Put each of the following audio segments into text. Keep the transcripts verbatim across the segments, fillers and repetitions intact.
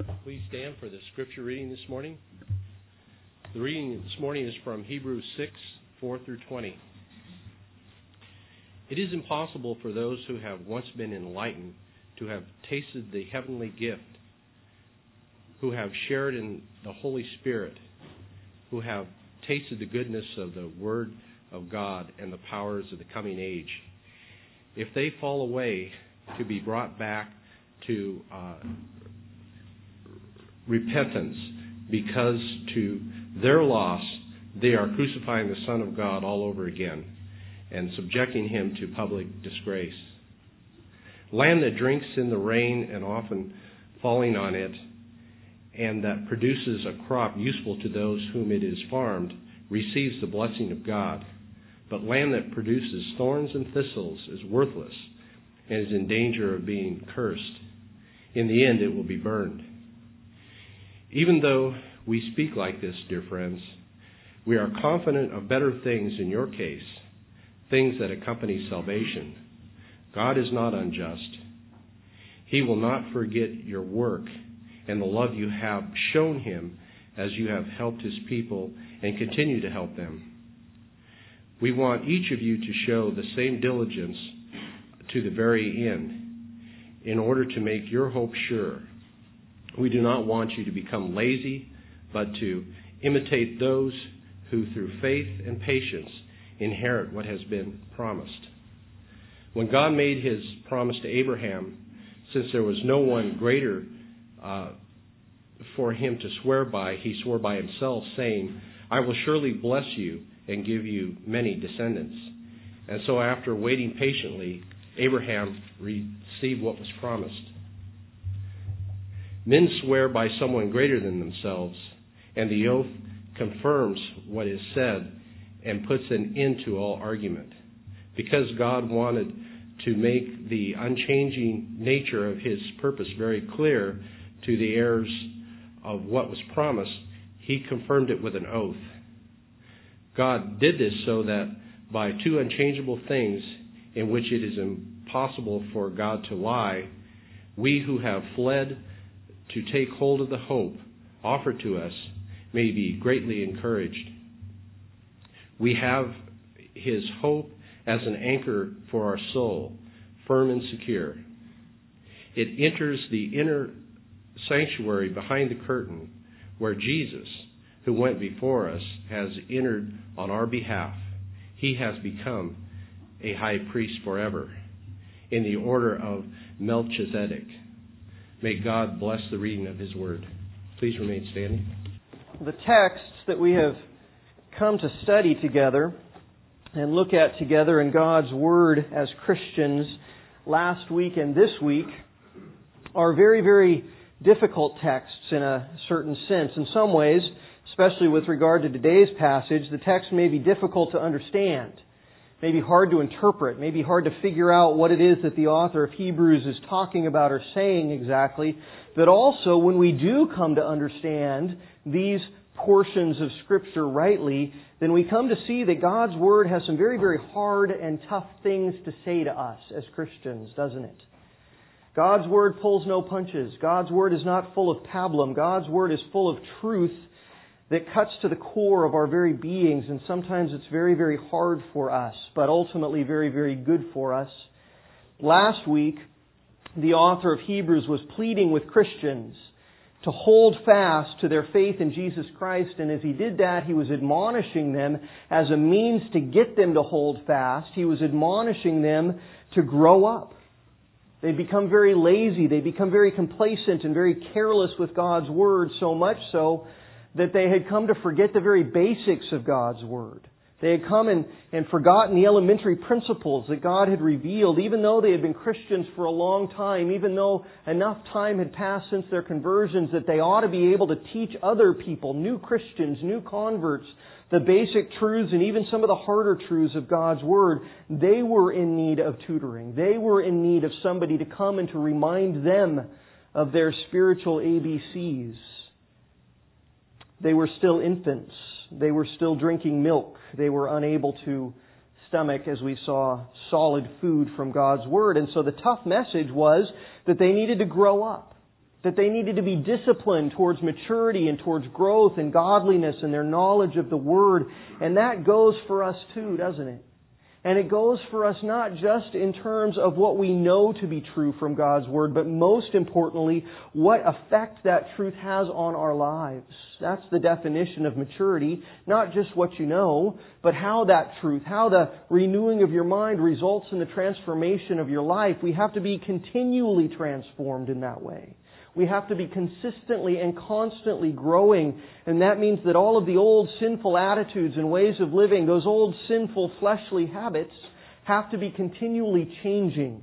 Please stand for the scripture reading this morning. The reading this morning is from Hebrews six, four through twenty. It is impossible for those who have once been enlightened to have tasted the heavenly gift, who have shared in the Holy Spirit, who have tasted the goodness of the Word of God and the powers of the coming age. If they fall away, to be brought back to uh, repentance, because to their loss they are crucifying the Son of God all over again and subjecting Him to public disgrace. Land that drinks in the rain and often falling on it, and that produces a crop useful to those whom it is farmed, receives the blessing of God. But land that produces thorns and thistles is worthless and is in danger of being cursed. In the end, it will be burned. Even though we speak like this, dear friends, we are confident of better things in your case, things that accompany salvation. God is not unjust. He will not forget your work and the love you have shown Him as you have helped His people and continue to help them. We want each of you to show the same diligence to the very end in order to make your hope sure. We do not want you to become lazy, but to imitate those who through faith and patience inherit what has been promised. When God made His promise to Abraham, since there was no one greater uh, for him to swear by, He swore by Himself, saying, I will surely bless you and give you many descendants. And so after waiting patiently, Abraham received what was promised. Men swear by someone greater than themselves, and the oath confirms what is said and puts an end to all argument. Because God wanted to make the unchanging nature of His purpose very clear to the heirs of what was promised, He confirmed it with an oath. God did this so that by two unchangeable things in which it is impossible for God to lie, we who have fled to take hold of the hope offered to us may be greatly encouraged. We have His hope as an anchor for our soul, firm and secure. It enters the inner sanctuary behind the curtain where Jesus, who went before us, has entered on our behalf. He has become a high priest forever in the order of Melchizedek. May God bless the reading of His Word. Please remain standing. The texts that we have come to study together and look at together in God's Word as Christians last week and this week are very, very difficult texts in a certain sense. In some ways, especially with regard to today's passage, the text may be difficult to understand, may be hard to interpret, may be hard to figure out what it is that the author of Hebrews is talking about or saying exactly. But also, when we do come to understand these portions of Scripture rightly, then we come to see that God's Word has some very, very hard and tough things to say to us as Christians, doesn't it? God's Word pulls no punches. God's Word is not full of pablum. God's Word is full of truth that cuts to the core of our very beings, and sometimes it's very, very hard for us, but ultimately very, very good for us. Last week, the author of Hebrews was pleading with Christians to hold fast to their faith in Jesus Christ, and as he did that, he was admonishing them as a means to get them to hold fast. He was admonishing them to grow up. They become very lazy, they become very complacent and very careless with God's Word, so much so that they had come to forget the very basics of God's Word. They had come and, and forgotten the elementary principles that God had revealed, even though they had been Christians for a long time, even though enough time had passed since their conversions that they ought to be able to teach other people, new Christians, new converts, the basic truths and even some of the harder truths of God's Word. They were in need of tutoring. They were in need of somebody to come and to remind them of their spiritual A B Cs. They were still infants. They were still drinking milk. They were unable to stomach, as we saw, solid food from God's Word. And so the tough message was that they needed to grow up. That they needed to be disciplined towards maturity and towards growth and godliness and their knowledge of the Word. And that goes for us too, doesn't it? And it goes for us not just in terms of what we know to be true from God's Word, but most importantly, what effect that truth has on our lives. That's the definition of maturity. Not just what you know, but how that truth, how the renewing of your mind results in the transformation of your life. We have to be continually transformed in that way. We have to be consistently and constantly growing. And that means that all of the old sinful attitudes and ways of living, those old sinful fleshly habits, have to be continually changing.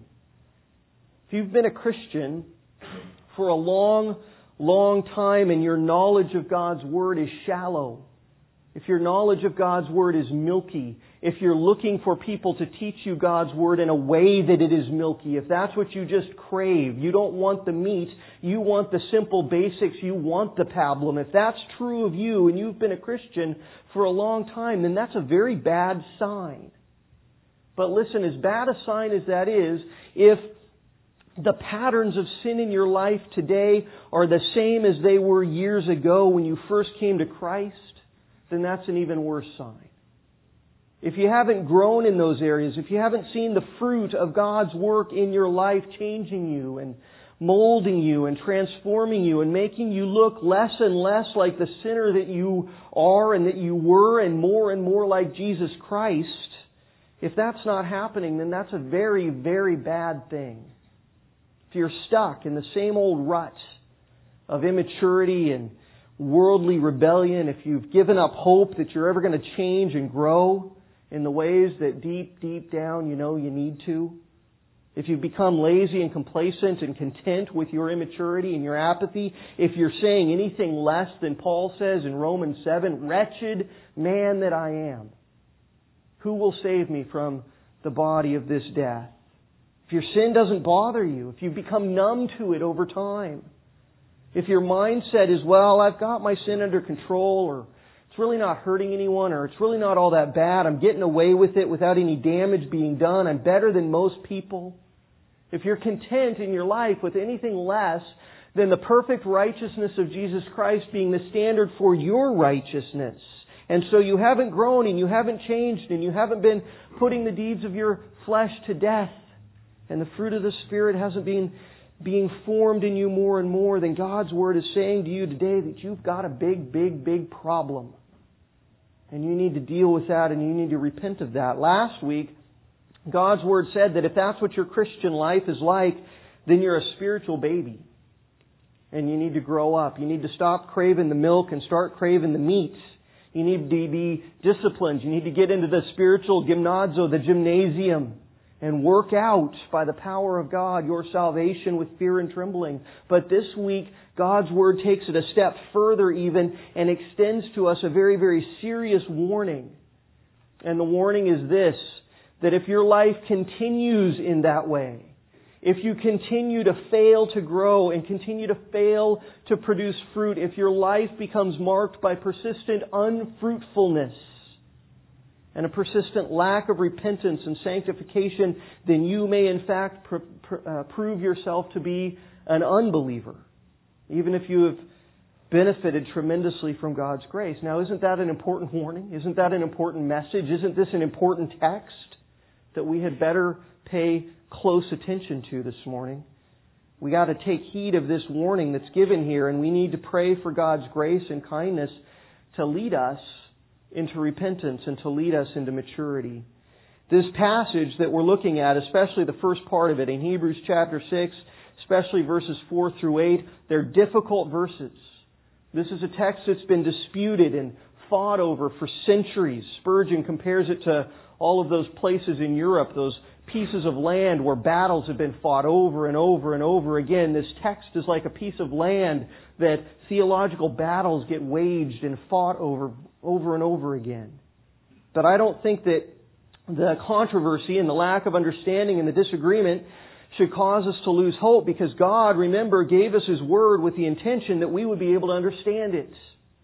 If you've been a Christian for a long, long time and your knowledge of God's Word is shallow, if your knowledge of God's Word is milky, if you're looking for people to teach you God's Word in a way that it is milky, if that's what you just crave, you don't want the meat, you want the simple basics, you want the pablum. If that's true of you and you've been a Christian for a long time, then that's a very bad sign. But listen, as bad a sign as that is, if the patterns of sin in your life today are the same as they were years ago when you first came to Christ, then that's an even worse sign. If you haven't grown in those areas, if you haven't seen the fruit of God's work in your life changing you and molding you and transforming you and making you look less and less like the sinner that you are and that you were and more and more like Jesus Christ, if that's not happening, then that's a very, very bad thing. If you're stuck in the same old rut of immaturity and worldly rebellion, if you've given up hope that you're ever going to change and grow in the ways that deep, deep down you know you need to, if you've become lazy and complacent and content with your immaturity and your apathy, if you're saying anything less than Paul says in Romans seven, wretched man that I am, who will save me from the body of this death? If your sin doesn't bother you, if you've become numb to it over time, if your mindset is, well, I've got my sin under control, or it's really not hurting anyone, or it's really not all that bad, I'm getting away with it without any damage being done, I'm better than most people. If you're content in your life with anything less than the perfect righteousness of Jesus Christ being the standard for your righteousness, and so you haven't grown and you haven't changed and you haven't been putting the deeds of your flesh to death, and the fruit of the Spirit hasn't been being formed in you more and more, then God's Word is saying to you today that you've got a big, big, big problem. And you need to deal with that and you need to repent of that. Last week, God's Word said that if that's what your Christian life is like, then you're a spiritual baby. And you need to grow up. You need to stop craving the milk and start craving the meat. You need to be disciplined. You need to get into the spiritual gymnazo, the gymnasium, and work out by the power of God your salvation with fear and trembling. But this week, God's Word takes it a step further even and extends to us a very, very serious warning. And the warning is this, that if your life continues in that way, if you continue to fail to grow and continue to fail to produce fruit, if your life becomes marked by persistent unfruitfulness, and a persistent lack of repentance and sanctification, then you may in fact pr- pr- uh, prove yourself to be an unbeliever, even if you have benefited tremendously from God's grace. Now, isn't that an important warning? Isn't that an important message? Isn't this an important text that we had better pay close attention to this morning? We got to take heed of this warning that's given here, and we need to pray for God's grace and kindness to lead us into repentance and to lead us into maturity. This passage that we're looking at, especially the first part of it in Hebrews chapter six, especially verses four through eight, they're difficult verses. This is a text that's been disputed and fought over for centuries. Spurgeon compares it to all of those places in Europe, those pieces of land where battles have been fought over and over and over again. This text is like a piece of land that theological battles get waged and fought over over and over again. But I don't think that the controversy and the lack of understanding and the disagreement should cause us to lose hope, because God, remember, gave us His Word with the intention that we would be able to understand it.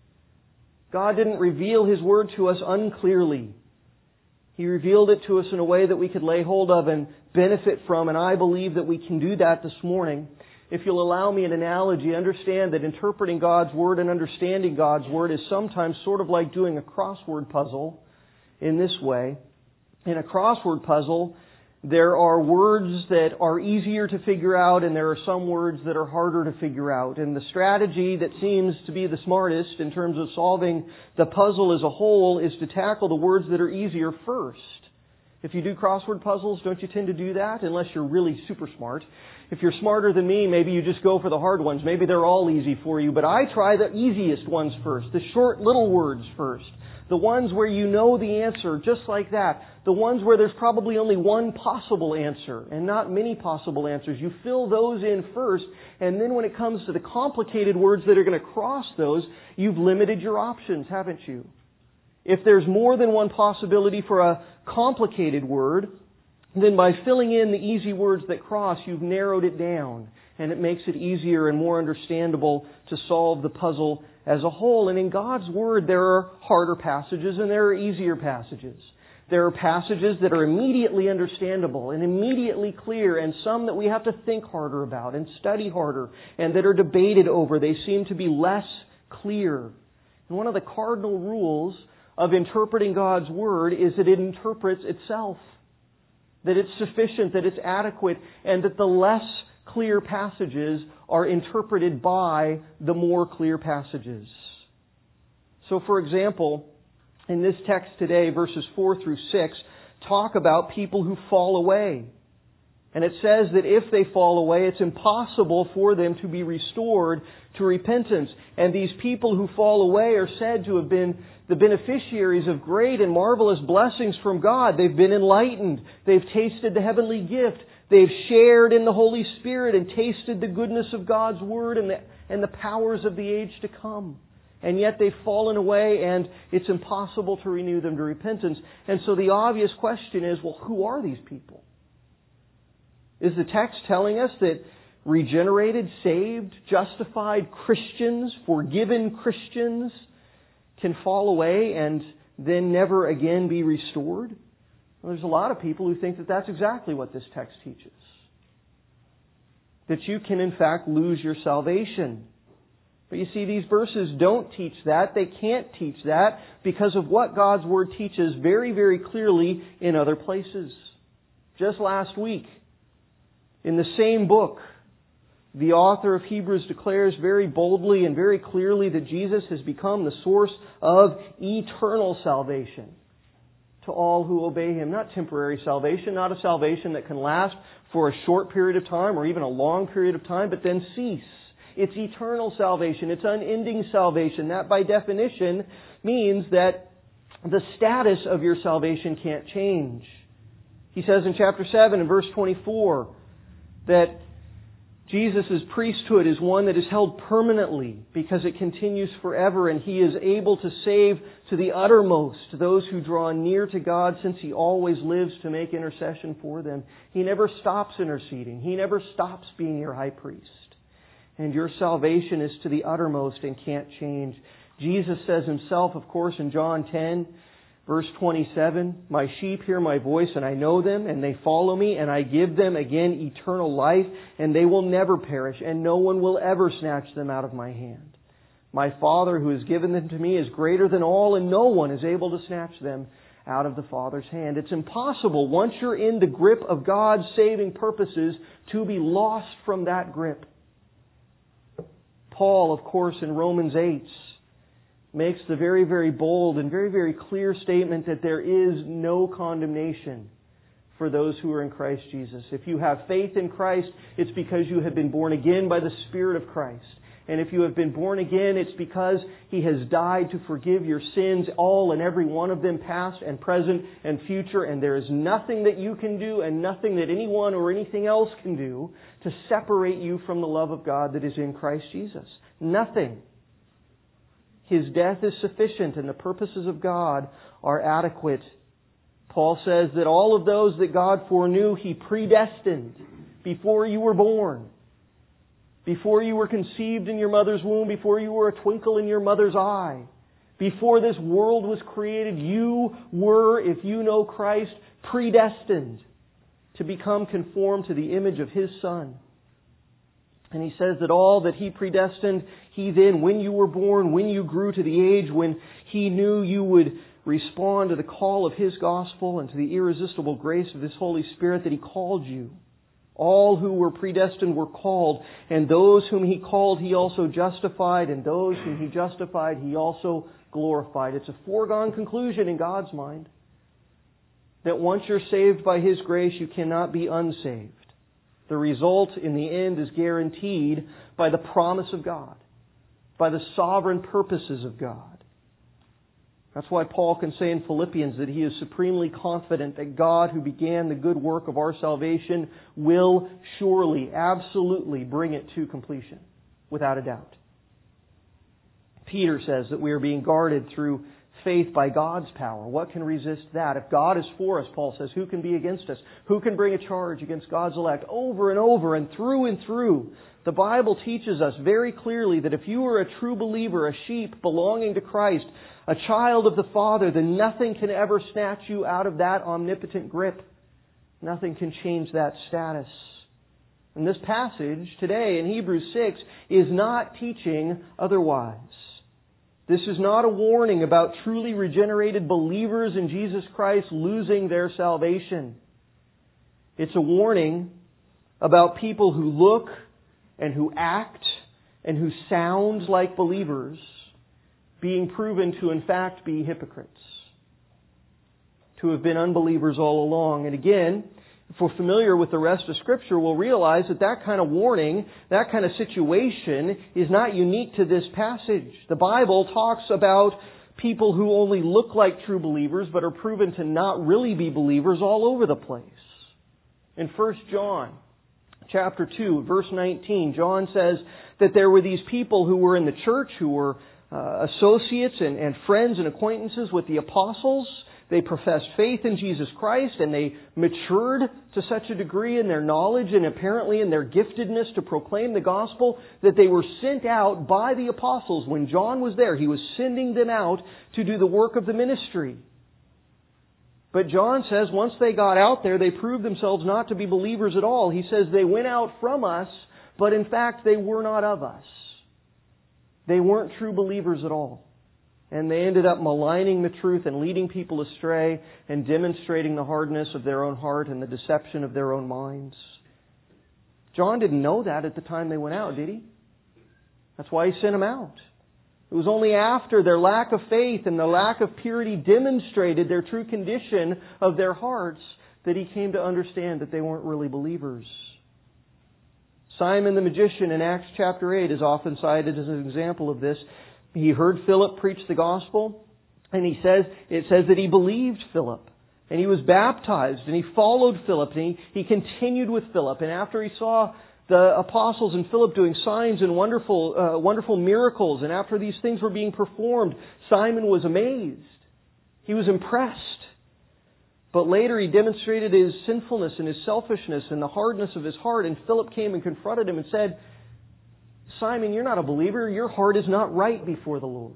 God didn't reveal His Word to us unclearly. He revealed it to us in a way that we could lay hold of and benefit from, and I believe that we can do that this morning. if you'll allow me an analogy, understand that interpreting God's Word and understanding God's Word is sometimes sort of like doing a crossword puzzle in this way. In a crossword puzzle, there are words that are easier to figure out and there are some words that are harder to figure out. And the strategy that seems to be the smartest in terms of solving the puzzle as a whole is to tackle the words that are easier first. If you do crossword puzzles, don't you tend to do that? Unless you're really super smart. If you're smarter than me, maybe you just go for the hard ones. Maybe they're all easy for you. But I try the easiest ones first. The short little words first. The ones where you know the answer just like that. The ones where there's probably only one possible answer and not many possible answers. You fill those in first, and then when it comes to the complicated words that are going to cross those, you've limited your options, haven't you? If there's more than one possibility for a complicated word, then by filling in the easy words that cross, you've narrowed it down, and it makes it easier and more understandable to solve the puzzle as a whole. And in God's Word, there are harder passages and there are easier passages. There are passages that are immediately understandable and immediately clear, and some that we have to think harder about and study harder, and that are debated over. They seem to be less clear. And one of the cardinal rules of interpreting God's Word is that it interprets itself. That it's sufficient, that it's adequate, and that the less clear passages are interpreted by the more clear passages. So, for example, in this text today, verses four through six talk about people who fall away. And it says that if they fall away, it's impossible for them to be restored to repentance. And these people who fall away are said to have been the beneficiaries of great and marvelous blessings from God. They've been enlightened. They've tasted the heavenly gift. They've shared in the Holy Spirit and tasted the goodness of God's Word and the, and the powers of the age to come. And yet they've fallen away, and it's impossible to renew them to repentance. And so the obvious question is, well, who are these people? Is the text telling us that regenerated, saved, justified Christians, forgiven Christians, can fall away and then never again be restored? Well, there's a lot of people who think that that's exactly what this text teaches. That you can in fact lose your salvation. But you see, these verses don't teach that. They can't teach that because of what God's Word teaches very, very clearly in other places. Just last week, in the same book, the author of Hebrews declares very boldly and very clearly that Jesus has become the source of eternal salvation to all who obey Him. Not temporary salvation, not a salvation that can last for a short period of time or even a long period of time, but then cease. It's eternal salvation. It's unending salvation. That, by definition, means that the status of your salvation can't change. He says in chapter seven and verse twenty-four that Jesus' priesthood is one that is held permanently because it continues forever, and He is able to save to the uttermost those who draw near to God, since He always lives to make intercession for them. He never stops interceding. He never stops being your high priest. And your salvation is to the uttermost and can't change. Jesus says Himself, of course, in John ten, verse twenty-seven, "My sheep hear My voice, and I know them, and they follow Me, and I give them again eternal life, and they will never perish, and no one will ever snatch them out of My hand. My Father who has given them to Me is greater than all, and no one is able to snatch them out of the Father's hand." It's impossible, once you're in the grip of God's saving purposes, to be lost from that grip. Paul, of course, in Romans eight, makes the very, very bold and very, very clear statement that there is no condemnation for those who are in Christ Jesus. If you have faith in Christ, it's because you have been born again by the Spirit of Christ. And if you have been born again, it's because He has died to forgive your sins, all and every one of them, past and present and future. And there is nothing that you can do and nothing that anyone or anything else can do to separate you from the love of God that is in Christ Jesus. Nothing. His death is sufficient and the purposes of God are adequate. Paul says that all of those that God foreknew, He predestined before you were born. Before you were conceived in your mother's womb, before you were a twinkle in your mother's eye, before this world was created, you were, if you know Christ, predestined to become conformed to the image of His Son. And He says that all that He predestined, He then, when you were born, when you grew to the age when He knew you would respond to the call of His gospel and to the irresistible grace of His Holy Spirit, that He called you. All who were predestined were called, and those whom He called He also justified, and those whom He justified He also glorified. It's a foregone conclusion in God's mind that once you're saved by His grace, you cannot be unsaved. The result in the end is guaranteed by the promise of God, by the sovereign purposes of God. That's why Paul can say in Philippians that he is supremely confident that God, who began the good work of our salvation, will surely, absolutely bring it to completion, without a doubt. Peter says that we are being guarded through faith by God's power. What can resist that? If God is for us, Paul says, who can be against us? Who can bring a charge against God's elect? Over and over and through and through, the Bible teaches us very clearly that if you are a true believer, a sheep belonging to Christ, a child of the Father, then nothing can ever snatch you out of that omnipotent grip. Nothing can change that status. And this passage today in Hebrews six is not teaching otherwise. This is not a warning about truly regenerated believers in Jesus Christ losing their salvation. It's a warning about people who look and who act and who sound like believers being proven to in fact be hypocrites, to have been unbelievers all along. And again, if we're familiar with the rest of Scripture, we'll realize that that kind of warning, that kind of situation is not unique to this passage. The Bible talks about people who only look like true believers but are proven to not really be believers all over the place. In First John chapter two, verse nineteen, John says that there were these people who were in the church, who were uh, associates and, and friends and acquaintances with the apostles. They professed faith in Jesus Christ, and they matured to such a degree in their knowledge and apparently in their giftedness to proclaim the gospel that they were sent out by the apostles. When John was there, he was sending them out to do the work of the ministry. But John says once they got out there, they proved themselves not to be believers at all. He says they went out from us, but in fact they were not of us. They weren't true believers at all. And they ended up maligning the truth and leading people astray and demonstrating the hardness of their own heart and the deception of their own minds. John didn't know that at the time they went out, did he? That's why he sent them out. It was only after their lack of faith and their lack of purity demonstrated their true condition of their hearts that he came to understand that they weren't really believers. Simon the magician in Acts chapter eight is often cited as an example of this. He heard Philip preach the gospel, and he says, it says that he believed Philip. And he was baptized, and he followed Philip, and he, he continued with Philip. And after he saw the apostles and Philip doing signs and wonderful, uh, wonderful miracles, and after these things were being performed, Simon was amazed. He was impressed. But later he demonstrated his sinfulness and his selfishness and the hardness of his heart, and Philip came and confronted him and said, Simon, you're not a believer. Your heart is not right before the Lord.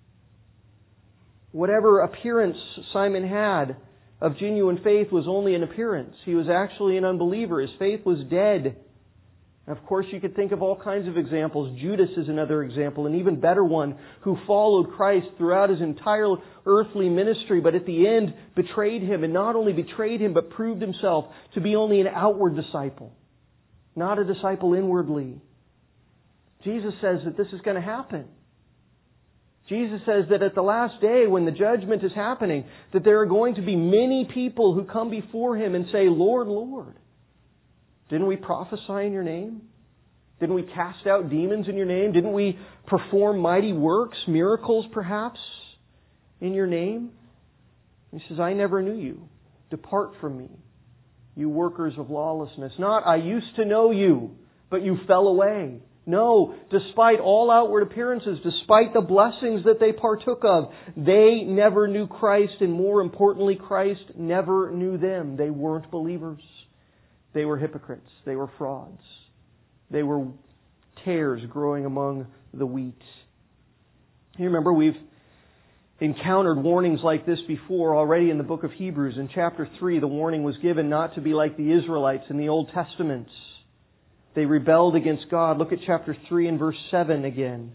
Whatever appearance Simon had of genuine faith was only an appearance. He was actually an unbeliever. His faith was dead. And of course, you could think of all kinds of examples. Judas is another example, an even better one, who followed Christ throughout his entire earthly ministry, but at the end betrayed Him, and not only betrayed Him, but proved himself to be only an outward disciple, not a disciple inwardly. Jesus says that this is going to happen. Jesus says that at the last day, when the judgment is happening, that there are going to be many people who come before Him and say, Lord, Lord, didn't we prophesy in Your name? Didn't we cast out demons in Your name? Didn't we perform mighty works, miracles perhaps, in Your name? He says, I never knew you. Depart from me, you workers of lawlessness. Not, I used to know you, but you fell away. No, despite all outward appearances, despite the blessings that they partook of, they never knew Christ, and more importantly, Christ never knew them. They weren't believers. They were hypocrites. They were frauds. They were tares growing among the wheat. You remember, we've encountered warnings like this before already in the book of Hebrews. In chapter three, the warning was given not to be like the Israelites in the Old Testament, They rebelled against God. Look at chapter three and verse seven again.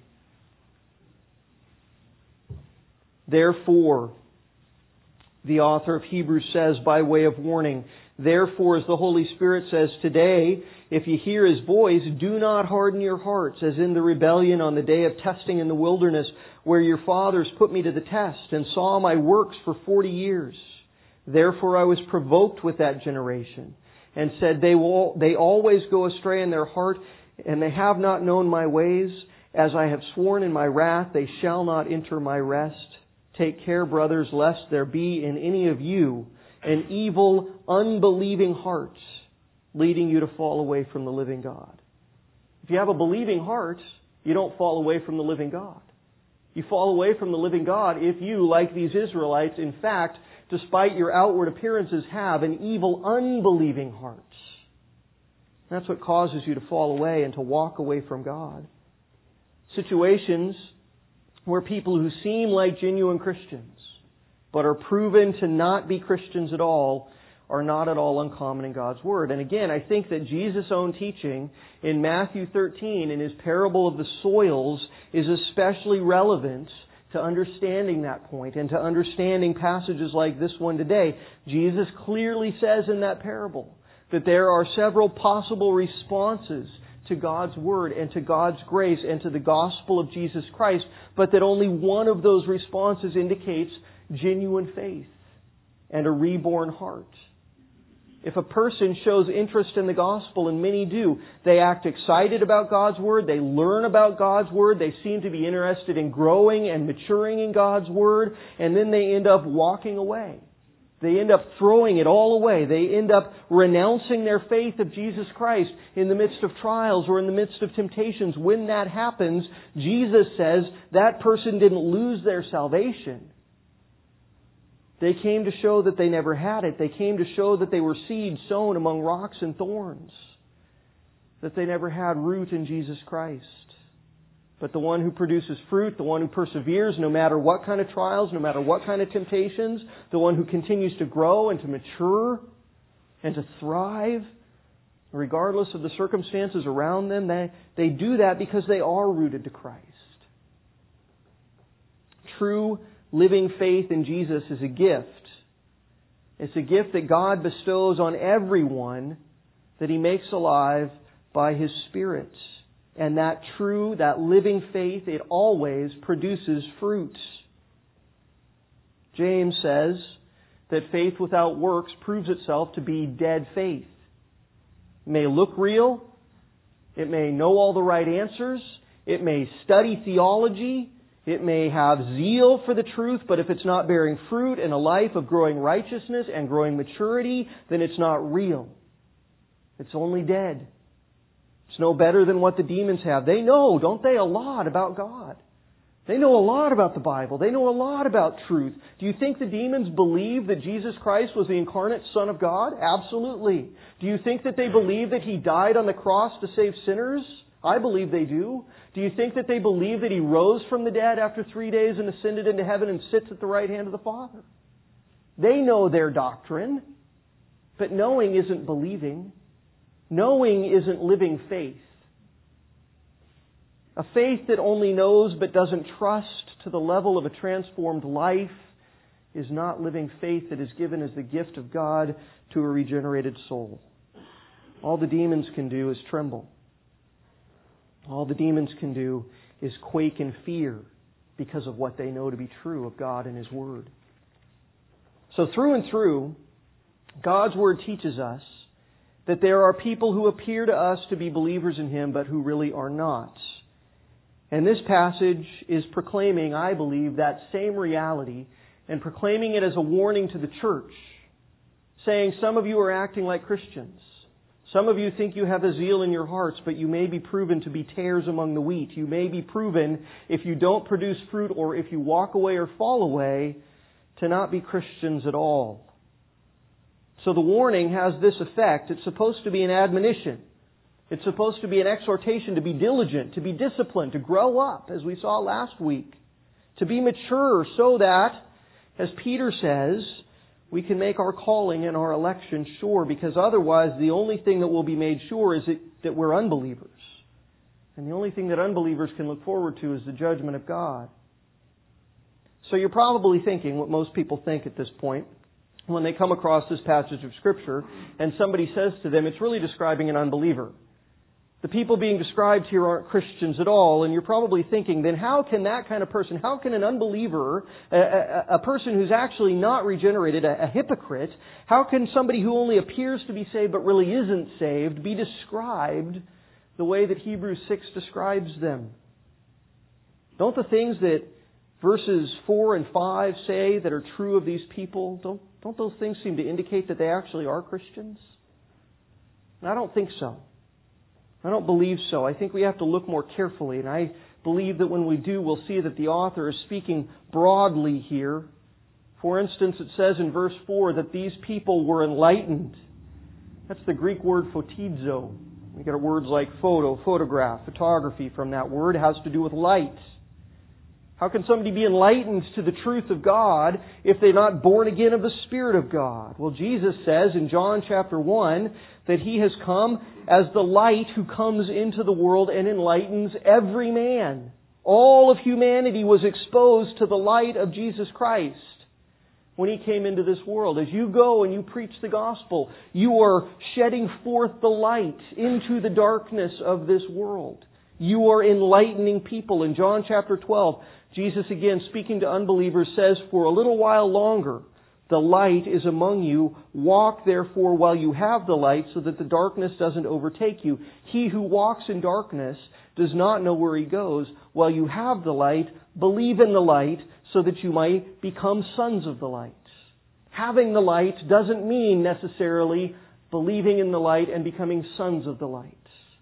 Therefore, the author of Hebrews says by way of warning, therefore, as the Holy Spirit says today, if you hear His voice, do not harden your hearts, as in the rebellion on the day of testing in the wilderness, where your fathers put me to the test and saw my works for forty years. Therefore I was provoked with that generation, and said, they will, they always go astray in their heart, and they have not known my ways. As I have sworn in my wrath, they shall not enter my rest. Take care, brothers, lest there be in any of you an evil, unbelieving heart, leading you to fall away from the living God. If you have a believing heart, you don't fall away from the living God. You fall away from the living God if you, like these Israelites, in fact, despite your outward appearances, have an evil, unbelieving heart. That's what causes you to fall away and to walk away from God. Situations where people who seem like genuine Christians, but are proven to not be Christians at all, are not at all uncommon in God's Word. And again, I think that Jesus' own teaching in Matthew thirteen, in His parable of the soils, is especially relevant to understanding that point and to understanding passages like this one today. Jesus clearly says in that parable that there are several possible responses to God's Word and to God's grace and to the gospel of Jesus Christ, but that only one of those responses indicates genuine faith and a reborn heart. If a person shows interest in the gospel, and many do, they act excited about God's Word, they learn about God's Word, they seem to be interested in growing and maturing in God's Word, and then they end up walking away. They end up throwing it all away. They end up renouncing their faith of Jesus Christ in the midst of trials or in the midst of temptations. When that happens, Jesus says that person didn't lose their salvation. They came to show that they never had it. They came to show that they were seeds sown among rocks and thorns, that they never had root in Jesus Christ. But the one who produces fruit, the one who perseveres no matter what kind of trials, no matter what kind of temptations, the one who continues to grow and to mature and to thrive, regardless of the circumstances around them, they, they do that because they are rooted to Christ. True living faith in Jesus is a gift. It's a gift that God bestows on everyone that He makes alive by His Spirit. And that true, that living faith, it always produces fruit. James says that faith without works proves itself to be dead faith. It may look real. It may know all the right answers. It may study theology. It may have zeal for the truth, but if it's not bearing fruit in a life of growing righteousness and growing maturity, then it's not real. It's only dead. It's no better than what the demons have. They know, don't they, a lot about God. They know a lot about the Bible. They know a lot about truth. Do you think the demons believe that Jesus Christ was the incarnate Son of God? Absolutely. Do you think that they believe that He died on the cross to save sinners? I believe they do. Do you think that they believe that He rose from the dead after three days and ascended into heaven and sits at the right hand of the Father? They know their doctrine, but knowing isn't believing. Knowing isn't living faith. A faith that only knows but doesn't trust to the level of a transformed life is not living faith that is given as the gift of God to a regenerated soul. All the demons can do is tremble. All the demons can do is quake in fear because of what they know to be true of God and His Word. So through and through, God's Word teaches us that there are people who appear to us to be believers in Him, but who really are not. And this passage is proclaiming, I believe, that same reality and proclaiming it as a warning to the church, saying, some of you are acting like Christians. Some of you think you have a zeal in your hearts, but you may be proven to be tares among the wheat. You may be proven, if you don't produce fruit or if you walk away or fall away, to not be Christians at all. So the warning has this effect. It's supposed to be an admonition. It's supposed to be an exhortation to be diligent, to be disciplined, to grow up, as we saw last week, to be mature so that, as Peter says, we can make our calling and our election sure, because otherwise the only thing that will be made sure is that we're unbelievers. And the only thing that unbelievers can look forward to is the judgment of God. So you're probably thinking what most people think at this point when they come across this passage of Scripture and somebody says to them, it's really describing an unbeliever. The people being described here aren't Christians at all, and you're probably thinking, then how can that kind of person, how can an unbeliever, a, a, a person who's actually not regenerated, a, a hypocrite, how can somebody who only appears to be saved but really isn't saved be described the way that Hebrews six describes them? Don't the things that verses four and five say that are true of these people, don't, don't those things seem to indicate that they actually are Christians? And I don't think so. I don't believe so. I think we have to look more carefully, and I believe that when we do, we'll see that the author is speaking broadly here. For instance, it says in verse four that these people were enlightened. That's the Greek word photizo. We get words like photo, photograph, photography from that word. It has to do with light. How can somebody be enlightened to the truth of God if they're not born again of the Spirit of God? Well, Jesus says in John chapter one that He has come as the light who comes into the world and enlightens every man. All of humanity was exposed to the light of Jesus Christ when He came into this world. As you go and you preach the gospel, you are shedding forth the light into the darkness of this world. You are enlightening people. In John chapter twelve, Jesus again, speaking to unbelievers, says, for a little while longer, the light is among you. Walk therefore while you have the light, so that the darkness doesn't overtake you. He who walks in darkness does not know where he goes. While you have the light, believe in the light, so that you might become sons of the light. Having the light doesn't mean necessarily believing in the light and becoming sons of the light.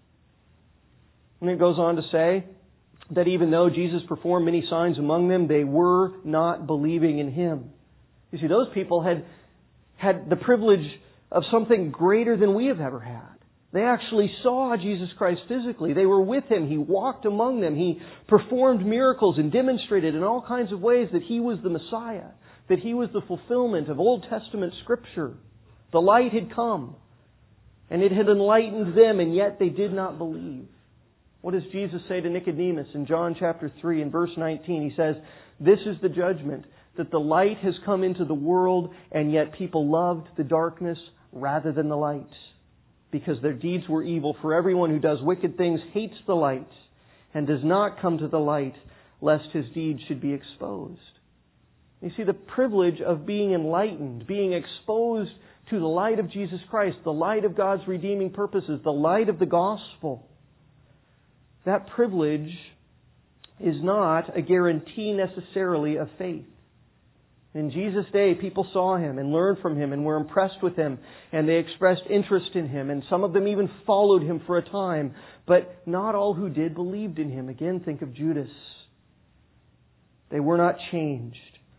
And it goes on to say that even though Jesus performed many signs among them, they were not believing in Him. You see, those people had had the privilege of something greater than we have ever had. They actually saw Jesus Christ physically. They were with Him. He walked among them. He performed miracles and demonstrated in all kinds of ways that He was the Messiah, that He was the fulfillment of Old Testament Scripture. The light had come, and it had enlightened them, and yet they did not believe. What does Jesus say to Nicodemus in John chapter three and verse nineteen? He says, this is the judgment, that the light has come into the world, and yet people loved the darkness rather than the light, because their deeds were evil. For everyone who does wicked things hates the light and does not come to the light, lest his deeds should be exposed. You see, the privilege of being enlightened, being exposed to the light of Jesus Christ, the light of God's redeeming purposes, the light of the gospel. That privilege is not a guarantee necessarily of faith. In Jesus' day, people saw Him and learned from Him and were impressed with Him, and they expressed interest in Him, and some of them even followed Him for a time. But not all who did believed in Him. Again, think of Judas. They were not changed.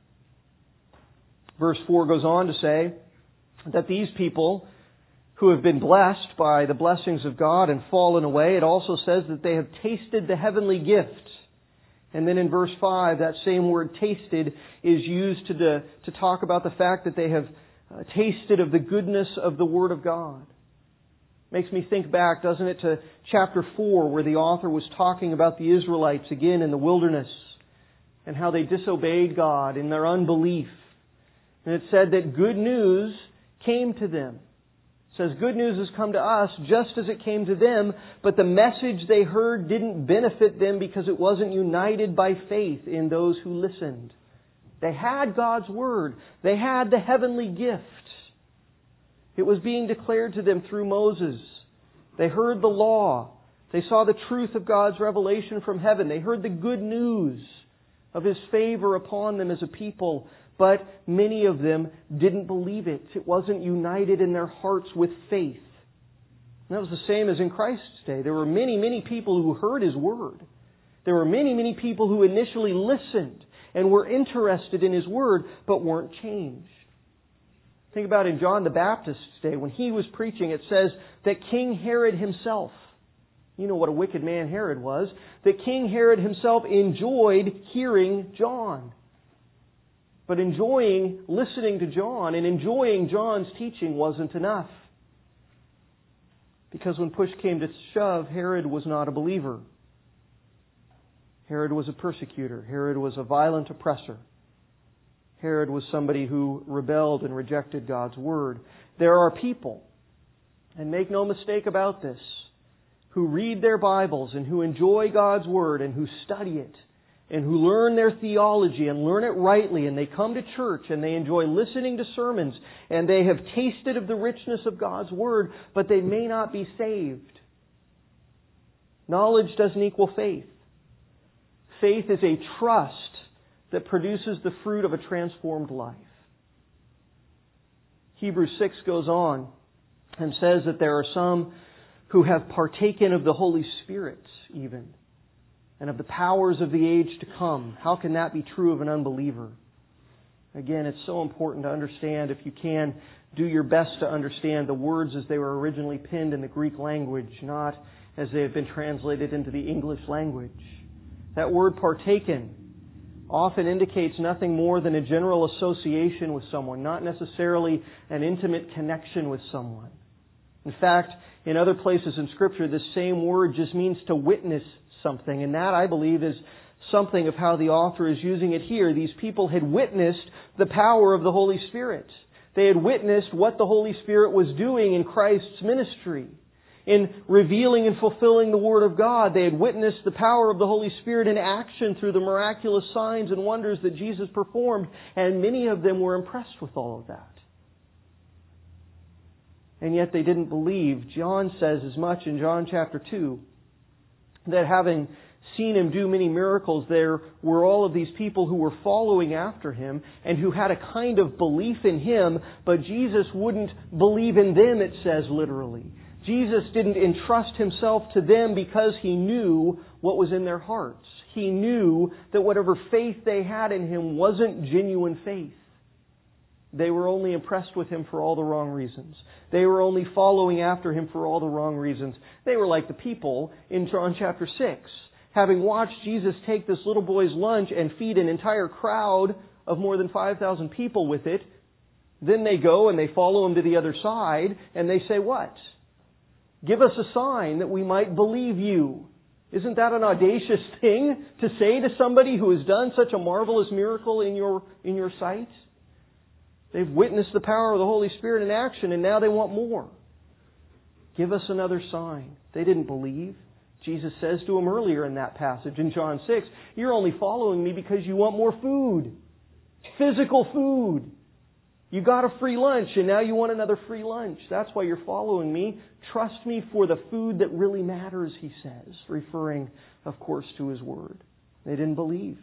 Verse four goes on to say that these people who have been blessed by the blessings of God and fallen away, it also says that they have tasted the heavenly gift. And then in verse five, that same word tasted is used to, to, to talk about the fact that they have uh, tasted of the goodness of the Word of God. Makes me think back, doesn't it, to chapter four, where the author was talking about the Israelites again in the wilderness and how they disobeyed God in their unbelief. And it said that good news came to them. It says good news has come to us just as it came to them, but the message they heard didn't benefit them because it wasn't united by faith in those who listened. They had God's Word. They had the heavenly gift. It was being declared to them through Moses. They heard the law. They saw the truth of God's revelation from heaven. They heard the good news of His favor upon them as a people. But many of them didn't believe it. It wasn't united in their hearts with faith. And that was the same as in Christ's day. There were many, many people who heard His Word. There were many, many people who initially listened and were interested in His Word, but weren't changed. Think about in John the Baptist's day, when he was preaching, it says that King Herod himself, you know what a wicked man Herod was, that King Herod himself enjoyed hearing John. But enjoying listening to John and enjoying John's teaching wasn't enough. Because when push came to shove, Herod was not a believer. Herod was a persecutor. Herod was a violent oppressor. Herod was somebody who rebelled and rejected God's Word. There are people, and make no mistake about this, who read their Bibles and who enjoy God's Word and who study it and who learn their theology and learn it rightly, and they come to church and they enjoy listening to sermons and they have tasted of the richness of God's Word, but they may not be saved. Knowledge doesn't equal faith. Faith is a trust that produces the fruit of a transformed life. Hebrews six goes on and says that there are some who have partaken of the Holy Spirit even, and of the powers of the age to come. How can that be true of an unbeliever? Again, it's so important to understand, if you can, do your best to understand the words as they were originally penned in the Greek language, not as they have been translated into the English language. That word partaken often indicates nothing more than a general association with someone, not necessarily an intimate connection with someone. In fact, in other places in Scripture, this same word just means to witness something. And that, I believe, is something of how the author is using it here. These people had witnessed the power of the Holy Spirit. They had witnessed what the Holy Spirit was doing in Christ's ministry, in revealing and fulfilling the Word of God. They had witnessed the power of the Holy Spirit in action through the miraculous signs and wonders that Jesus performed, and many of them were impressed with all of that. And yet they didn't believe. John says as much in John chapter two, that having seen Him do many miracles, there were all of these people who were following after Him and who had a kind of belief in Him, but Jesus wouldn't believe in them, it says literally. Jesus didn't entrust Himself to them because He knew what was in their hearts. He knew that whatever faith they had in Him wasn't genuine faith. They were only impressed with Him for all the wrong reasons. They were only following after Him for all the wrong reasons. They were like the people in John chapter six. Having watched Jesus take this little boy's lunch and feed an entire crowd of more than five thousand people with it, then they go and they follow Him to the other side and they say, what? Give us a sign that we might believe You. Isn't that an audacious thing to say to somebody who has done such a marvelous miracle in your, in your sight? They've witnessed the power of the Holy Spirit in action, and now they want more. Give us another sign. They didn't believe. Jesus says to them earlier in that passage in John six, you're only following Me because you want more food. Physical food. You got a free lunch, and now you want another free lunch. That's why you're following Me. Trust Me for the food that really matters, He says, referring, of course, to His Word. They didn't believe.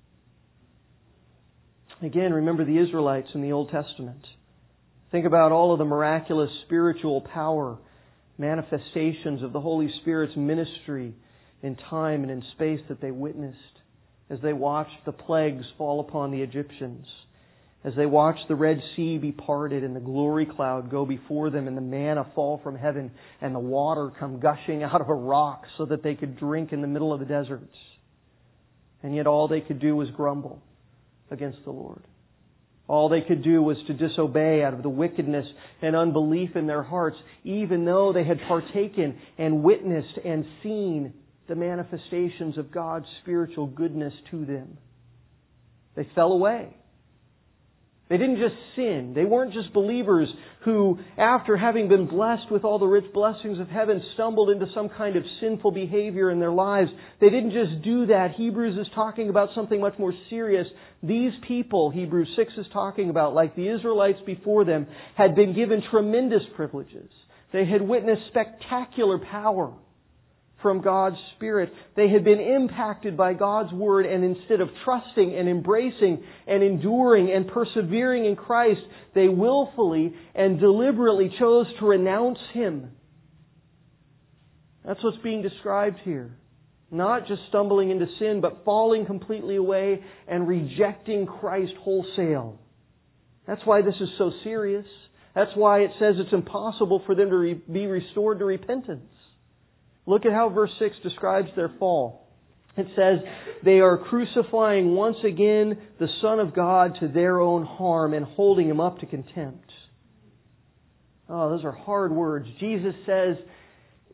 Again, remember the Israelites in the Old Testament. Think about all of the miraculous spiritual power, manifestations of the Holy Spirit's ministry in time and in space that they witnessed as they watched the plagues fall upon the Egyptians, as they watched the Red Sea be parted and the glory cloud go before them and the manna fall from heaven and the water come gushing out of a rock so that they could drink in the middle of the deserts. And yet all they could do was grumble against the Lord. All they could do was to disobey out of the wickedness and unbelief in their hearts, even though they had partaken and witnessed and seen the manifestations of God's spiritual goodness to them. They fell away. They didn't just sin. They weren't just believers who, after having been blessed with all the rich blessings of heaven, stumbled into some kind of sinful behavior in their lives. They didn't just do that. Hebrews is talking about something much more serious. These people, Hebrews six is talking about, like the Israelites before them, had been given tremendous privileges. They had witnessed spectacular power from God's Spirit. They had been impacted by God's Word, and instead of trusting and embracing and enduring and persevering in Christ, they willfully and deliberately chose to renounce Him. That's what's being described here. Not just stumbling into sin, but falling completely away and rejecting Christ wholesale. That's why this is so serious. That's why it says it's impossible for them to re- be restored to repentance. Look at how verse six describes their fall. It says, they are crucifying once again the Son of God to their own harm and holding Him up to contempt. Oh, those are hard words. Jesus says,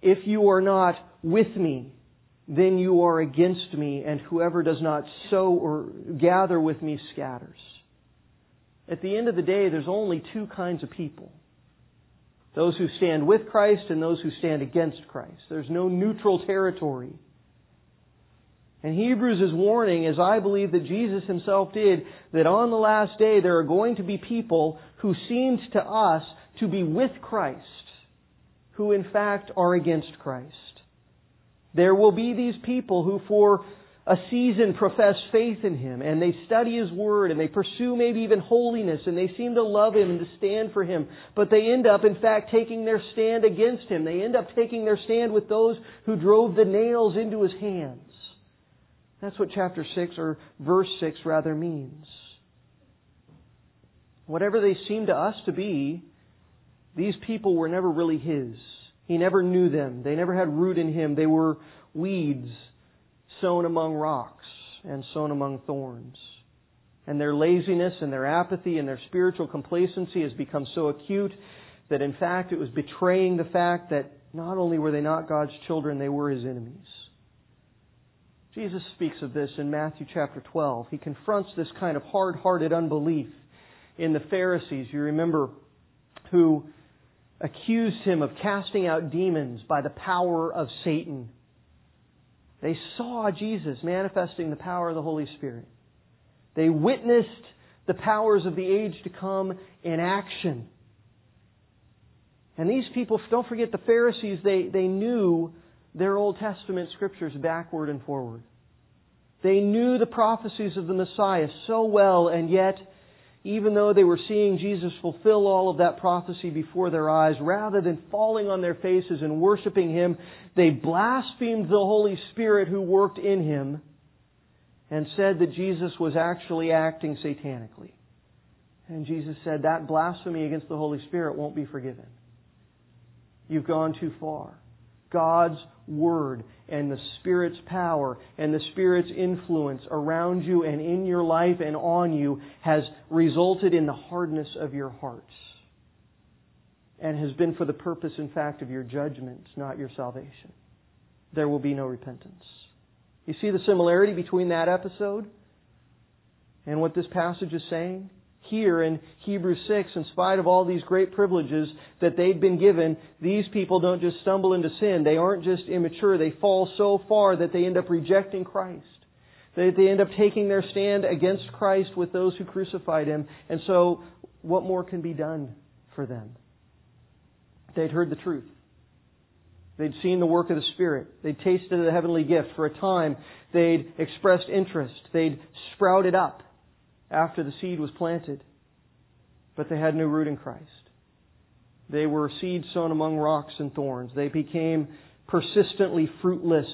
if you are not with me, then you are against me, and whoever does not sow or gather with me scatters. At the end of the day, there's only two kinds of people. Those who stand with Christ and those who stand against Christ. There's no neutral territory. And Hebrews is warning, as I believe that Jesus Himself did, that on the last day there are going to be people who seemed to us to be with Christ, who in fact are against Christ. There will be these people who for a season profess faith in Him, and they study His Word, and they pursue maybe even holiness, and they seem to love Him and to stand for Him, but they end up in fact taking their stand against Him. They end up taking their stand with those who drove the nails into His hands. That's what chapter six, or verse six rather, means. Whatever they seem to us to be, these people were never really His. He never knew them. They never had root in Him. They were weeds sown among rocks and sown among thorns. And their laziness and their apathy and their spiritual complacency has become so acute that in fact it was betraying the fact that not only were they not God's children, they were His enemies. Jesus speaks of this in Matthew chapter twelve. He confronts this kind of hard-hearted unbelief in the Pharisees, you remember, who accused Him of casting out demons by the power of Satan. They saw Jesus manifesting the power of the Holy Spirit. They witnessed the powers of the age to come in action. And these people, don't forget the Pharisees, they, they knew their Old Testament scriptures backward and forward. They knew the prophecies of the Messiah so well, and yet, even though they were seeing Jesus fulfill all of that prophecy before their eyes, rather than falling on their faces and worshiping Him, they blasphemed the Holy Spirit who worked in Him and said that Jesus was actually acting satanically. And Jesus said that blasphemy against the Holy Spirit won't be forgiven. You've gone too far. God's Word and the Spirit's power and the Spirit's influence around you and in your life and on you has resulted in the hardness of your hearts and has been for the purpose, in fact, of your judgment, not your salvation. There will be no repentance. You see the similarity between that episode and what this passage is saying? Here in Hebrews six, in spite of all these great privileges that they'd been given, these people don't just stumble into sin. They aren't just immature. They fall so far that they end up rejecting Christ. They, they end up taking their stand against Christ with those who crucified Him. And so, what more can be done for them? They'd heard the truth. They'd seen the work of the Spirit. They'd tasted the heavenly gift. For a time, they'd expressed interest. They'd sprouted up after the seed was planted. But they had no root in Christ. They were seeds sown among rocks and thorns. They became persistently fruitless.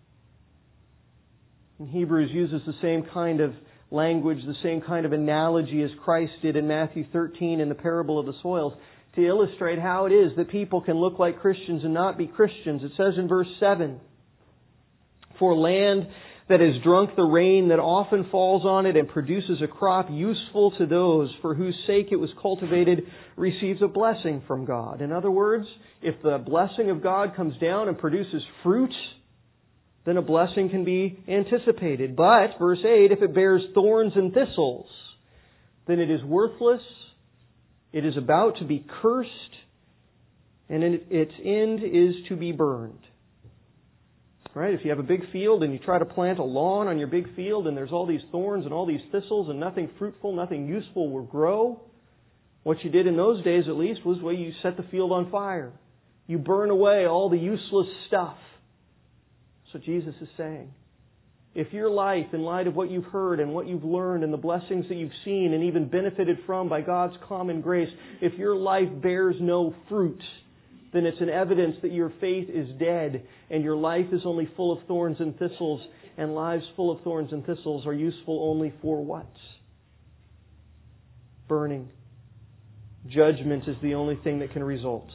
And Hebrews uses the same kind of language, the same kind of analogy as Christ did in Matthew thirteen in the parable of the soils, to illustrate how it is that people can look like Christians and not be Christians. It says in verse seven, "For land that has drunk the rain that often falls on it and produces a crop useful to those for whose sake it was cultivated receives a blessing from God." In other words, if the blessing of God comes down and produces fruit, then a blessing can be anticipated. But, verse eight, if it bears thorns and thistles, then it is worthless, it is about to be cursed, and its end is to be burned. Right? If you have a big field and you try to plant a lawn on your big field and there's all these thorns and all these thistles and nothing fruitful, nothing useful will grow, what you did in those days at least was well, you set the field on fire. You burn away all the useless stuff. So Jesus is saying, if your life, in light of what you've heard and what you've learned and the blessings that you've seen and even benefited from by God's common grace, if your life bears no fruit, then it's an evidence that your faith is dead and your life is only full of thorns and thistles, and lives full of thorns and thistles are useful only for what? Burning. Judgment is the only thing that can result.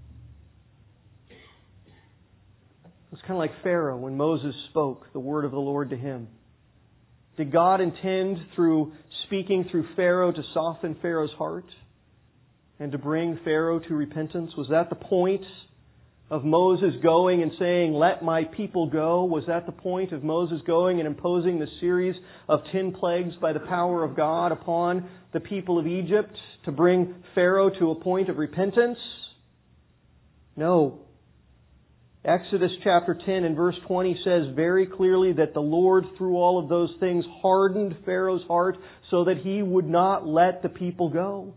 It's kind of like Pharaoh when Moses spoke the word of the Lord to him. Did God intend through speaking through Pharaoh to soften Pharaoh's heart and to bring Pharaoh to repentance? Was that the point of Moses going and saying, "Let my people go"? Was that the point of Moses going and imposing the series of ten plagues by the power of God upon the people of Egypt to bring Pharaoh to a point of repentance? No. Exodus chapter ten and verse twenty says very clearly that the Lord, through all of those things, hardened Pharaoh's heart so that he would not let the people go.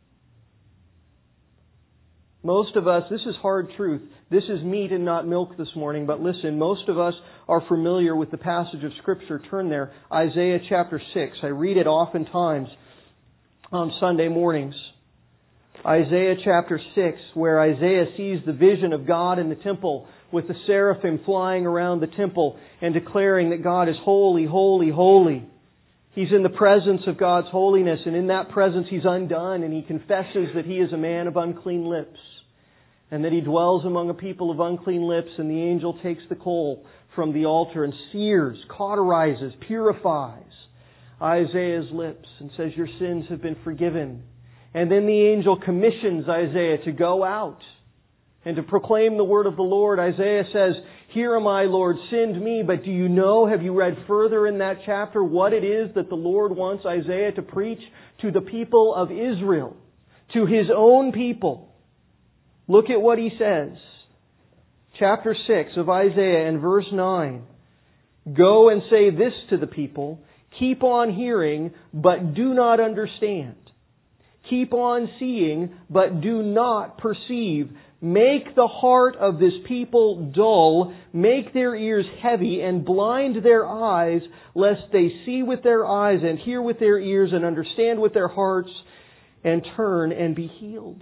Most of us, this is hard truth. This is meat and not milk this morning, but listen, most of us are familiar with the passage of Scripture. Turn there, Isaiah chapter six. I read it oftentimes on Sunday mornings. Isaiah chapter six, where Isaiah sees the vision of God in the temple with the seraphim flying around the temple and declaring that God is holy, holy, holy. He's in the presence of God's holiness, and in that presence he's undone, and he confesses that he is a man of unclean lips, and that he dwells among a people of unclean lips, and the angel takes the coal from the altar and sears, cauterizes, purifies Isaiah's lips and says, "Your sins have been forgiven." And then the angel commissions Isaiah to go out and to proclaim the word of the Lord. Isaiah says, "Here am I, Lord, send me." But do you know, have you read further in that chapter, what it is that the Lord wants Isaiah to preach to the people of Israel, to His own people? Look at what he says. Chapter six of Isaiah and verse nine. "Go and say this to the people, keep on hearing, but do not understand. Keep on seeing, but do not perceive. Make the heart of this people dull, make their ears heavy, and blind their eyes, lest they see with their eyes and hear with their ears and understand with their hearts and turn and be healed."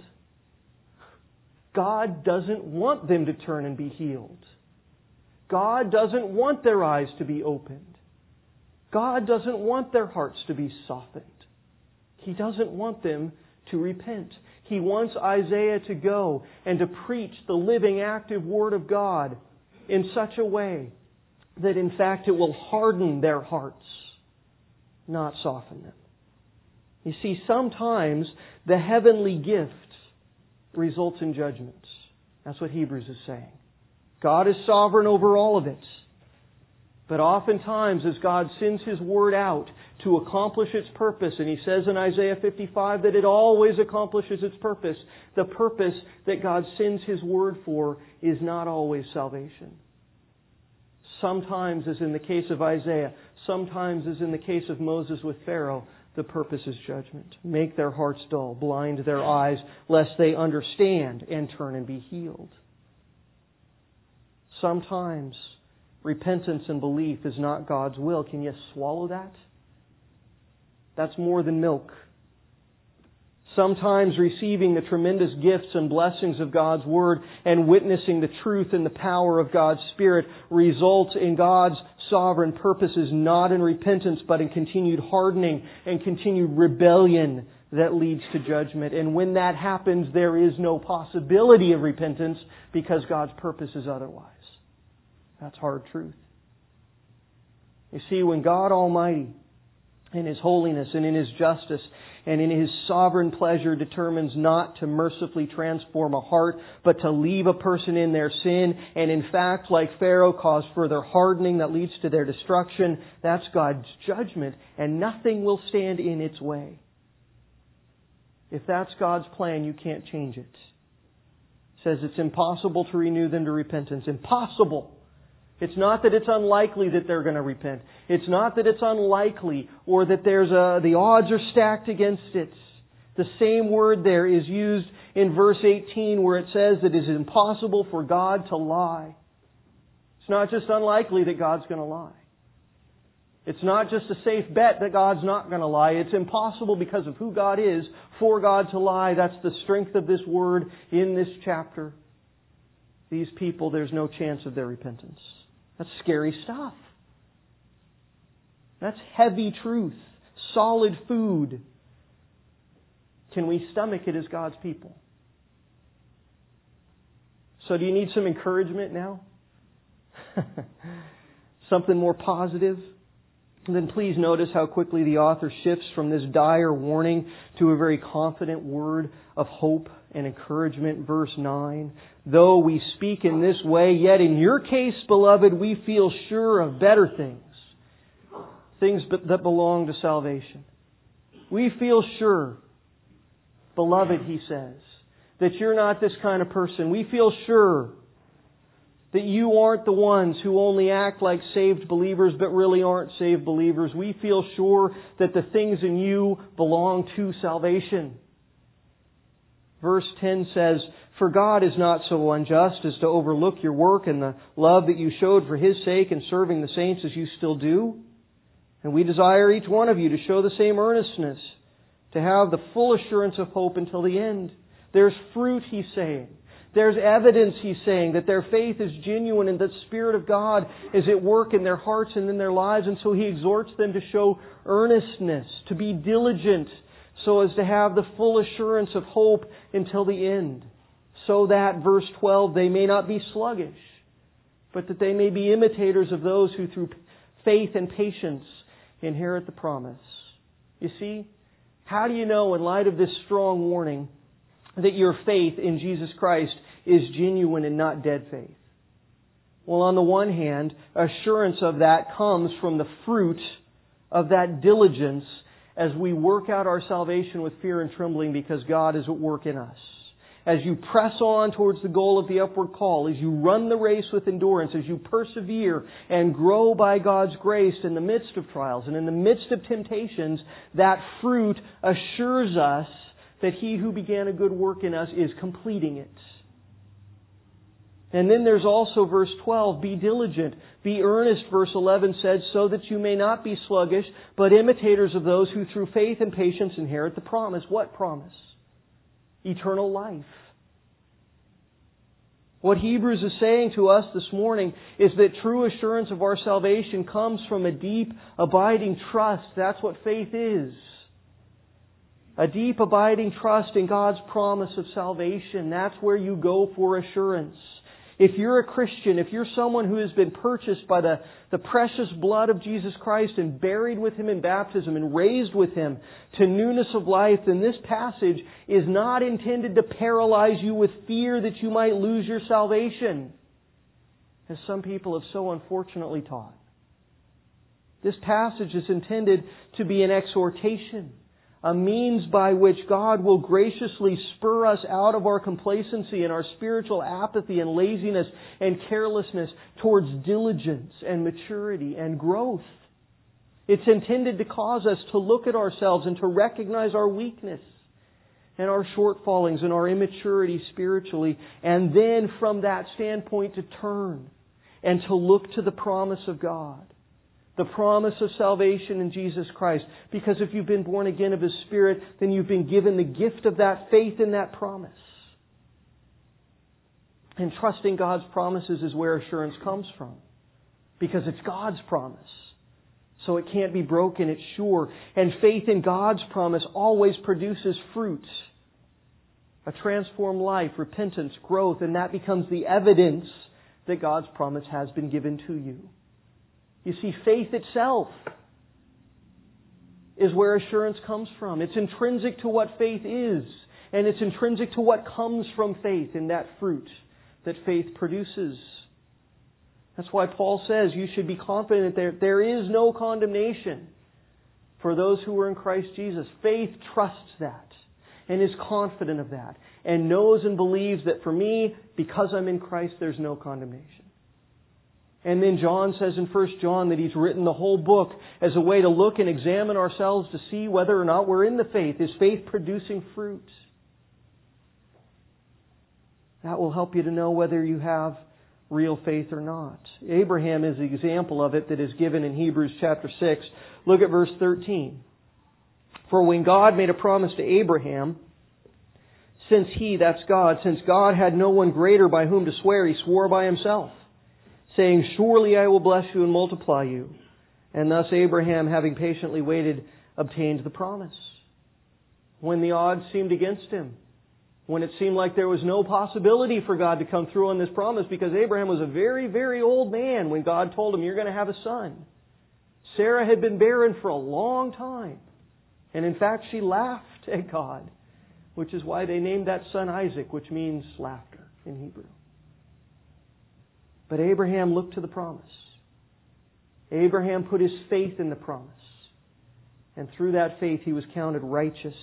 God doesn't want them to turn and be healed. God doesn't want their eyes to be opened. God doesn't want their hearts to be softened. He doesn't want them to repent. He wants Isaiah to go and to preach the living, active Word of God in such a way that in fact it will harden their hearts, not soften them. You see, sometimes the heavenly gift results in judgments. That's what Hebrews is saying. God is sovereign over all of it. But oftentimes, as God sends His Word out to accomplish its purpose, and He says in Isaiah fifty-five that it always accomplishes its purpose, the purpose that God sends His Word for is not always salvation. Sometimes, as in the case of Isaiah, sometimes, as in the case of Moses with Pharaoh, the purpose is judgment. Make their hearts dull, blind their eyes, lest they understand and turn and be healed. Sometimes repentance and belief is not God's will. Can you swallow that? That's more than milk. Sometimes receiving the tremendous gifts and blessings of God's Word and witnessing the truth and the power of God's Spirit results in God's sovereign purposes, not in repentance, but in continued hardening and continued rebellion that leads to judgment. And when that happens, there is no possibility of repentance because God's purpose is otherwise. That's hard truth. You see, when God Almighty, in His holiness and in His justice and in His sovereign pleasure, determines not to mercifully transform a heart, but to leave a person in their sin, and in fact, like Pharaoh, cause further hardening that leads to their destruction, that's God's judgment, and nothing will stand in its way. If that's God's plan, you can't change it. It says it's impossible to renew them to repentance. Impossible! It's not that it's unlikely that they're going to repent. It's not that it's unlikely or that there's a, the odds are stacked against it. The same word there is used in verse eighteen where it says that it is impossible for God to lie. It's not just unlikely that God's going to lie. It's not just a safe bet that God's not going to lie. It's impossible because of who God is for God to lie. That's the strength of this word in this chapter. These people, there's no chance of their repentance. That's scary stuff. That's heavy truth. Solid food. Can we stomach it as God's people? So do you need some encouragement now? Something more positive? And then please notice how quickly the author shifts from this dire warning to a very confident word of hope and encouragement. Verse nine, though we speak in this way, yet in your case, beloved, we feel sure of better things, things that belong to salvation. We feel sure, beloved, he says, that you're not this kind of person. We feel sure that you aren't the ones who only act like saved believers but really aren't saved believers. We feel sure that the things in you belong to salvation. Verse ten says, for God is not so unjust as to overlook your work and the love that you showed for His sake in serving the saints as you still do. And we desire each one of you to show the same earnestness, to have the full assurance of hope until the end. There's fruit, he's saying. There's evidence, he's saying, that their faith is genuine and that the Spirit of God is at work in their hearts and in their lives. And so he exhorts them to show earnestness, to be diligent, so as to have the full assurance of hope until the end. So that, verse twelve, they may not be sluggish, but that they may be imitators of those who through faith and patience inherit the promise. You see, how do you know, in light of this strong warning, that your faith in Jesus Christ is genuine and not dead faith? Well, on the one hand, assurance of that comes from the fruit of that diligence as we work out our salvation with fear and trembling because God is at work in us. As you press on towards the goal of the upward call, as you run the race with endurance, as you persevere and grow by God's grace in the midst of trials and in the midst of temptations, that fruit assures us that He who began a good work in us is completing it. And then there's also verse twelve, be diligent, be earnest, verse eleven said, so that you may not be sluggish, but imitators of those who through faith and patience inherit the promise. What promise? Eternal life. What Hebrews is saying to us this morning is that true assurance of our salvation comes from a deep, abiding trust. That's what faith is. A deep, abiding trust in God's promise of salvation. That's where you go for assurance. If you're a Christian, if you're someone who has been purchased by the, the precious blood of Jesus Christ and buried with Him in baptism and raised with Him to newness of life, then this passage is not intended to paralyze you with fear that you might lose your salvation, as some people have so unfortunately taught. This passage is intended to be an exhortation, a means by which God will graciously spur us out of our complacency and our spiritual apathy and laziness and carelessness towards diligence and maturity and growth. It's intended to cause us to look at ourselves and to recognize our weakness and our shortfallings and our immaturity spiritually, and then from that standpoint to turn and to look to the promise of God. The promise of salvation in Jesus Christ. Because if you've been born again of His Spirit, then you've been given the gift of that faith in that promise. And trusting God's promises is where assurance comes from. Because it's God's promise. So it can't be broken, it's sure. And faith in God's promise always produces fruit. A transformed life, repentance, growth, and that becomes the evidence that God's promise has been given to you. You see, faith itself is where assurance comes from. It's intrinsic to what faith is. And it's intrinsic to what comes from faith in that fruit that faith produces. That's why Paul says you should be confident that there is no condemnation for those who are in Christ Jesus. Faith trusts that and is confident of that and knows and believes that for me, because I'm in Christ, there's no condemnation. And then John says in First John that he's written the whole book as a way to look and examine ourselves to see whether or not we're in the faith. Is faith producing fruit? That will help you to know whether you have real faith or not. Abraham is the example of it that is given in Hebrews chapter six. Look at verse thirteen. For when God made a promise to Abraham, since He, that's God, since God had no one greater by whom to swear, He swore by Himself, saying, surely I will bless you and multiply you. And thus Abraham, having patiently waited, obtained the promise. When the odds seemed against him, when it seemed like there was no possibility for God to come through on this promise, because Abraham was a very, very old man when God told him, you're going to have a son. Sarah had been barren for a long time. And in fact, she laughed at God, which is why they named that son Isaac, which means laughter in Hebrew. But Abraham looked to the promise. Abraham put his faith in the promise. And through that faith, he was counted righteous.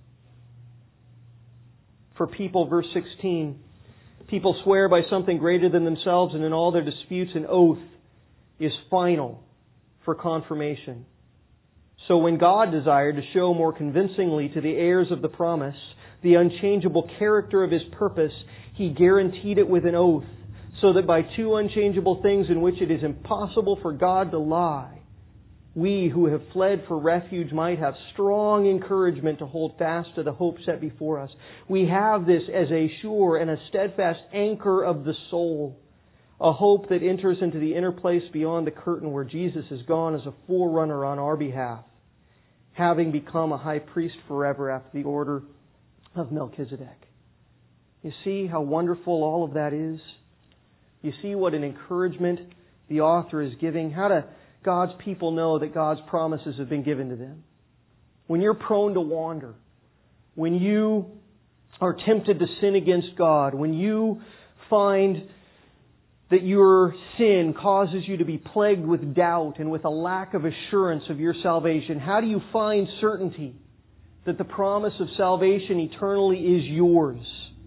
For people, verse sixteen, people swear by something greater than themselves, and in all their disputes an oath is final for confirmation. So when God desired to show more convincingly to the heirs of the promise the unchangeable character of His purpose, He guaranteed it with an oath, so that by two unchangeable things in which it is impossible for God to lie, we who have fled for refuge might have strong encouragement to hold fast to the hope set before us. We have this as a sure and a steadfast anchor of the soul, a hope that enters into the inner place beyond the curtain where Jesus has gone as a forerunner on our behalf, having become a high priest forever after the order of Melchizedek. You see how wonderful all of that is? You see what an encouragement the author is giving? How do God's people know that God's promises have been given to them? When you're prone to wander, when you are tempted to sin against God, when you find that your sin causes you to be plagued with doubt and with a lack of assurance of your salvation, how do you find certainty that the promise of salvation eternally is yours?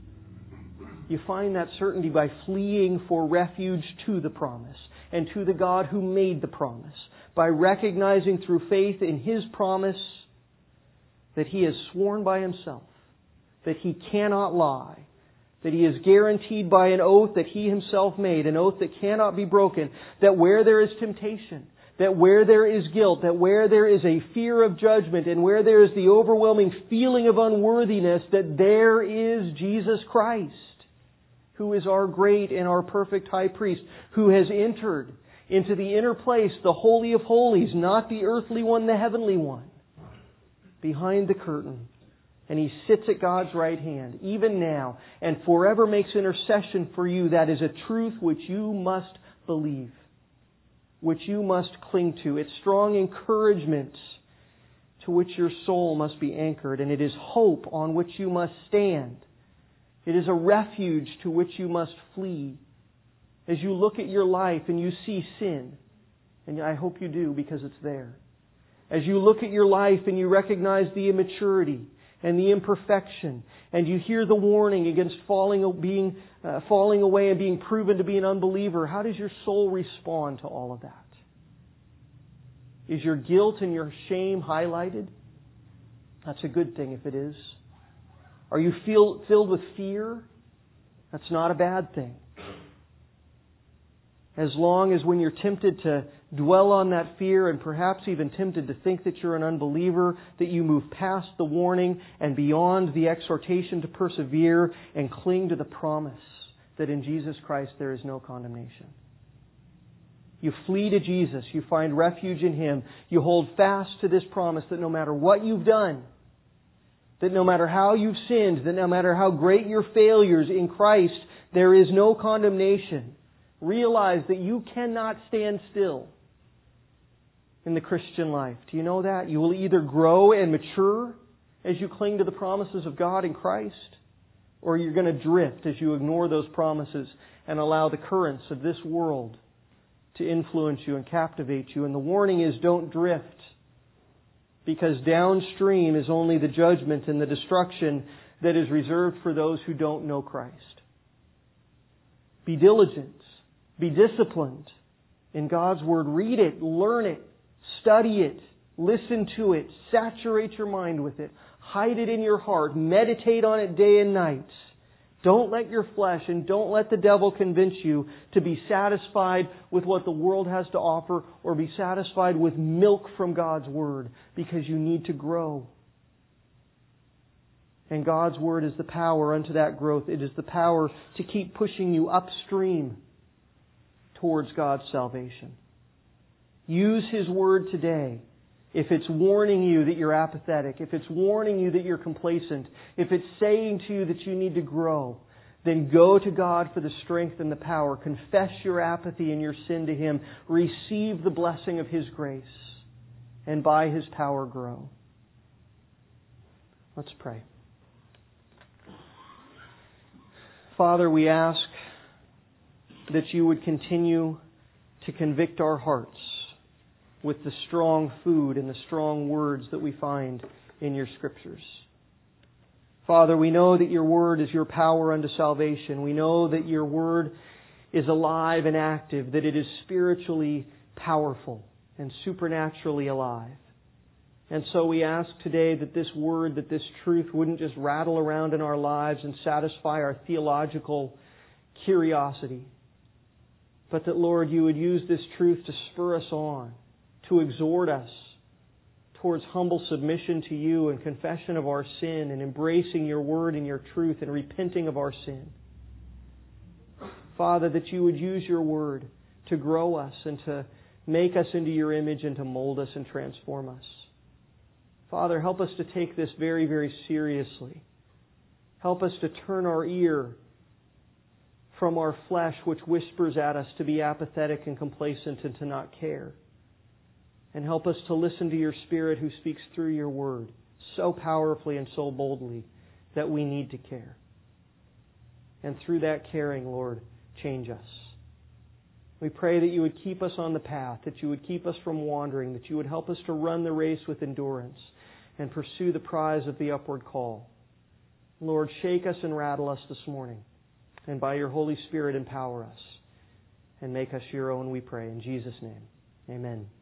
You find that certainty by fleeing for refuge to the promise and to the God who made the promise, by recognizing through faith in His promise that He has sworn by Himself that He cannot lie, that He is guaranteed by an oath that He Himself made, an oath that cannot be broken, that where there is temptation, that where there is guilt, that where there is a fear of judgment, and where there is the overwhelming feeling of unworthiness, that there is Jesus Christ, who is our great and our perfect high priest, who has entered into the inner place, the Holy of Holies, not the earthly one, the heavenly one, behind the curtain. And He sits at God's right hand, even now, and forever makes intercession for you. That is a truth which you must believe, which you must cling to. It's strong encouragement to which your soul must be anchored, and it is hope on which you must stand. It is a refuge to which you must flee. As you look at your life and you see sin, and I hope you do because it's there. As you look at your life and you recognize the immaturity and the imperfection, and you hear the warning against falling, being, uh, falling away and being proven to be an unbeliever, how does your soul respond to all of that? Is your guilt and your shame highlighted? That's a good thing if it is. Are you feel, filled with fear? That's not a bad thing. As long as when you're tempted to dwell on that fear and perhaps even tempted to think that you're an unbeliever, that you move past the warning and beyond the exhortation to persevere and cling to the promise that in Jesus Christ there is no condemnation. You flee to Jesus. You find refuge in Him. You hold fast to this promise that no matter what you've done, that no matter how you've sinned, that no matter how great your failures in Christ, there is no condemnation. Realize that you cannot stand still in the Christian life. Do you know that? You will either grow and mature as you cling to the promises of God in Christ, or you're going to drift as you ignore those promises and allow the currents of this world to influence you and captivate you. And the warning is, don't drift, because downstream is only the judgment and the destruction that is reserved for those who don't know Christ. Be diligent. Be disciplined in God's Word. Read it. Learn it. Study it. Listen to it. Saturate your mind with it. Hide it in your heart. Meditate on it day and night. Don't let your flesh and don't let the devil convince you to be satisfied with what the world has to offer or be satisfied with milk from God's Word, because you need to grow. And God's Word is the power unto that growth. It is the power to keep pushing you upstream towards God's salvation. Use His Word today. If it's warning you that you're apathetic, if it's warning you that you're complacent, if it's saying to you that you need to grow, then go to God for the strength and the power. Confess your apathy and your sin to Him. Receive the blessing of His grace. and by His power grow. Let's pray. Father, we ask that You would continue to convict our hearts with the strong food and the strong words that we find in Your Scriptures. Father, we know that Your Word is Your power unto salvation. We know that Your Word is alive and active, that it is spiritually powerful and supernaturally alive. And so we ask today that this Word, that this truth wouldn't just rattle around in our lives and satisfy our theological curiosity, but that, Lord, You would use this truth to spur us on, to exhort us towards humble submission to You and confession of our sin and embracing Your Word and Your truth and repenting of our sin. Father, that You would use Your Word to grow us and to make us into Your image and to mold us and transform us. Father, help us to take this very, very seriously. Help us to turn our ear from our flesh, which whispers at us to be apathetic and complacent and to not care. And help us to listen to Your Spirit who speaks through Your Word so powerfully and so boldly that we need to care. And through that caring, Lord, change us. We pray that You would keep us on the path, that You would keep us from wandering, that You would help us to run the race with endurance and pursue the prize of the upward call. Lord, shake us and rattle us this morning, and by Your Holy Spirit empower us and make us Your own, we pray. In Jesus' name, amen.